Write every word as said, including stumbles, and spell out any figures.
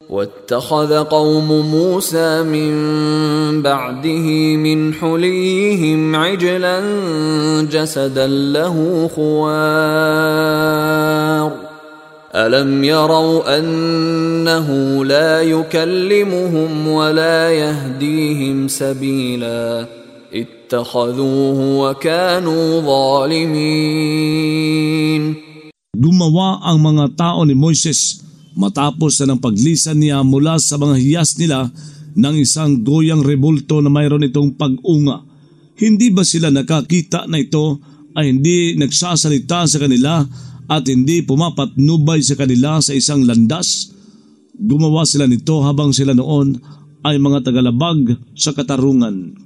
واتخذ قوم موسى من بعده من حليهم عجلا جسدا له خوار ألم يروا أنه لا يكلمهم ولا يهديهم سبيلا اتخذوه وكانوا ظالمين. Gumawa ang mga tao ni Moises matapos na ng paglisan niya mula sa mga hiyas nila ng isang goyang rebulto na mayroon itong pag-unga. Hindi ba sila nakakita na ito ay hindi nagsasalita sa kanila at hindi pumapatnubay sa kanila sa isang landas? Gumawa sila nito habang sila noon ay mga tagalabag sa katarungan.